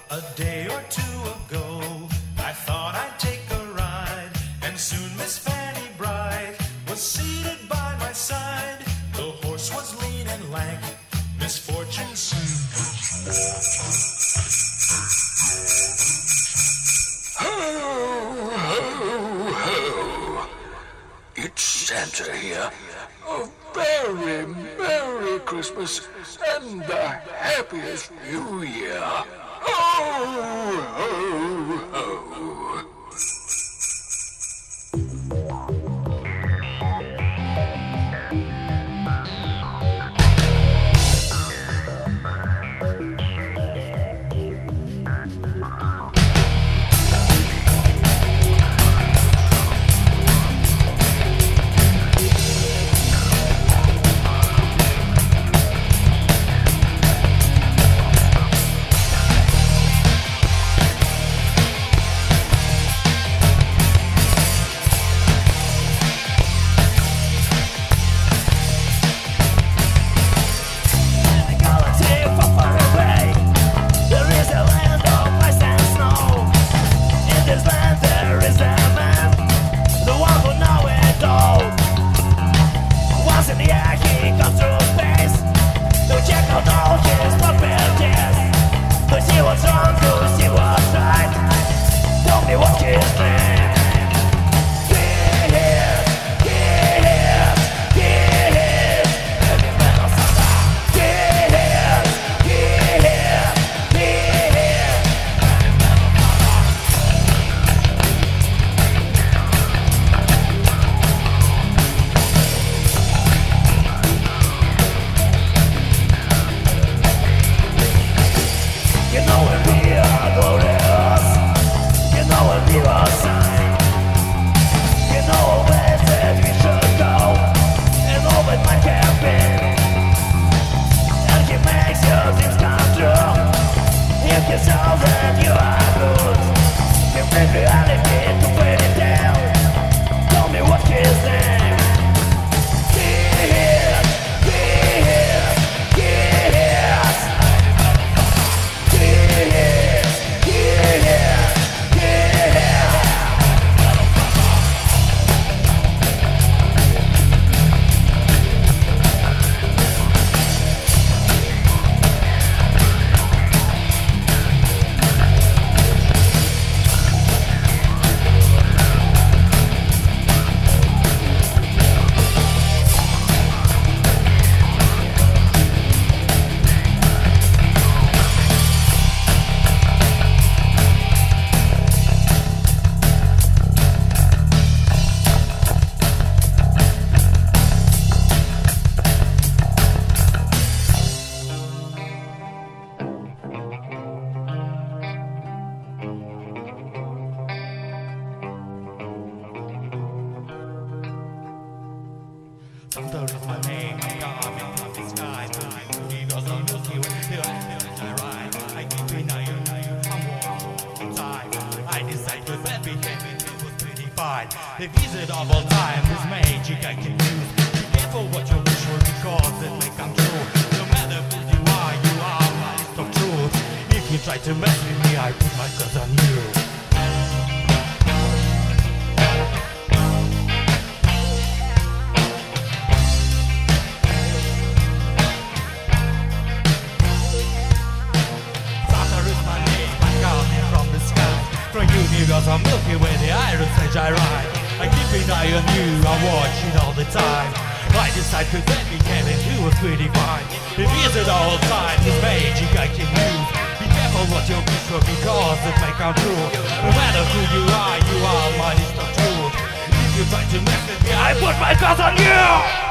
A day or two ago, I thought I'd take a ride, and soon Miss Fanny Bright was seated by my side. The horse was lean and lank, misfortune seemed his Ho, ho, ho. It's Santa here. A very Merry Christmas and the happiest New Year. Ho, ho, ho. Thunder is my name, I'm coming from the sky. He goes on looking with the I ride. I keep an eye on you, I'm warm inside. I decide to bad behavior, it was pretty fine. The visit of all time, this magic I can use. Be careful what you wish for because it may come true. No matter who you are my list of truth. If you try to mess with me, I put my guns on you. From universe I'm Milky Way, the iron stage I ride. I keep an eye on you, I watch it all the time. I decide to let me get into a pretty fine. It is at all time, this magic I can use. Be careful what you wish for because it may come true. No matter who you are my list of truth. If you try to mess with me, I put my guns on you!